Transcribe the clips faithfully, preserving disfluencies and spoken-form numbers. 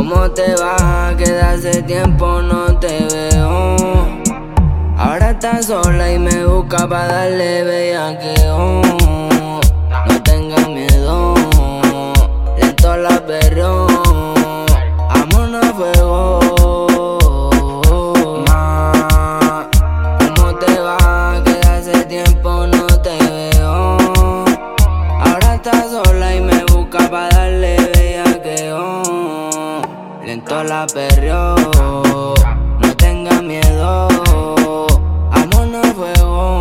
¿Cómo te va? Que de hace tiempo no te veo. Ahora estás sola y me busca pa' darle bellaqueo. No tengas miedo, lento la perreo. Vámonos a fuego. Ma, ¿cómo te va? Que de hace tiempo no te veo. Ahora estás sola y me busca pa' darle bellaqueo. Lento la perreo, no tengas miedo. Vámonos a fuego.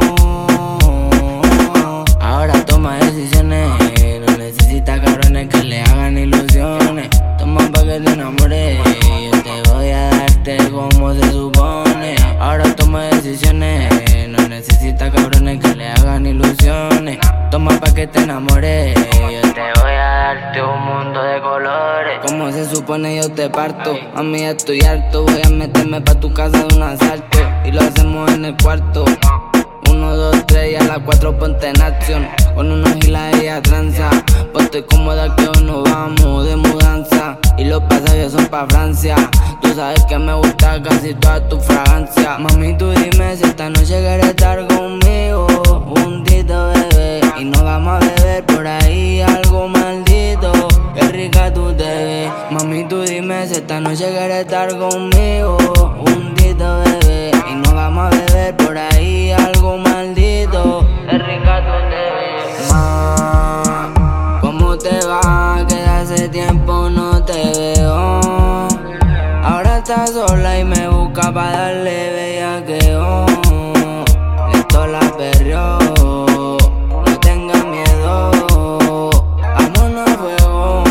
Ahora toma decisiones, no necesitas cabrones que le hagan ilusiones. Toma pa' que te enamores, yo te voy a darte como se supone. Ahora toma decisiones, no necesitas cabrones que le hagan ilusiones. Toma pa' que te enamores, yo te voy a darte un mundo de colores. Como se supone yo te parto, a mí estoy harto. Voy a meterme pa' tu casa de un asalto y lo hacemos en el cuarto. Uno, dos, tres y a las cuatro ponte en acción. Con unos gilas ella tranza. Ponte cómoda que hoy nos vamos de mudanza y los pasajes son pa' Francia. Tú sabes que me gusta casi toda tu fragancia. Mami, tú dime si esta noche quieres estar conmigo, juntito, bebé, y nos vamos a beber por ahí algo maldito. Qué rica tú te ves. Mami, tú dime si esta noche quieres estar conmigo, juntito, bebé, y nos vamos a beber por ahí algo maldito. Qué rica tú te ves. Ma, ¿cómo te va? Que de hace tiempo no te veo. Ahora estás sola y me busca pa' darle bellaqueo. Lento la perreo, no tengas miedo. Vámonos a fuego.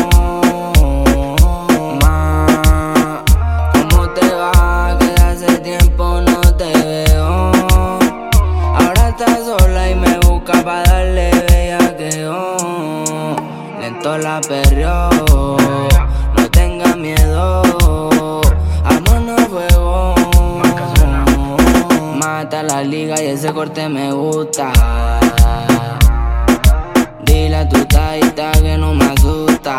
Ma, ¿cómo te va? Que de hace tiempo no te veo. Ahora estás sola y me busca pa' darle bellaqueo. Lento la perreo, no tengas miedo. Vámonos a fuego. Mata la liga y ese corte me gusta. Dile a tu taita que no me asusta.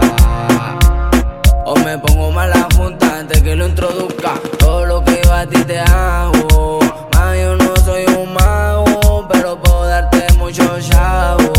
O me pongo mala junta antes que lo introduzca. Todo lo que iba a ti te hago. Ma, yo no soy un mago, pero puedo darte mucho chavo.